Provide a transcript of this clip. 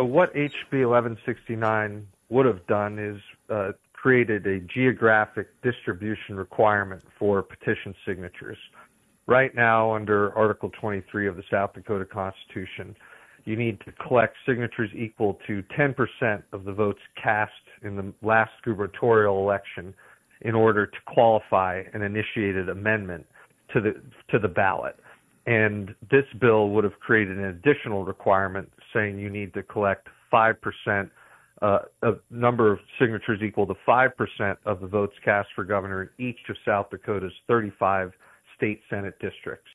what HB 1169 would have done is created a geographic distribution requirement for petition signatures. Right now, under Article 23 of the South Dakota Constitution, you need to collect signatures equal to 10% of the votes cast in the last gubernatorial election in order to qualify an initiated amendment to the ballot. And this bill would have created an additional requirement saying you need to collect 5%, a number of signatures equal to 5% of the votes cast for governor in each of South Dakota's 35 state Senate districts.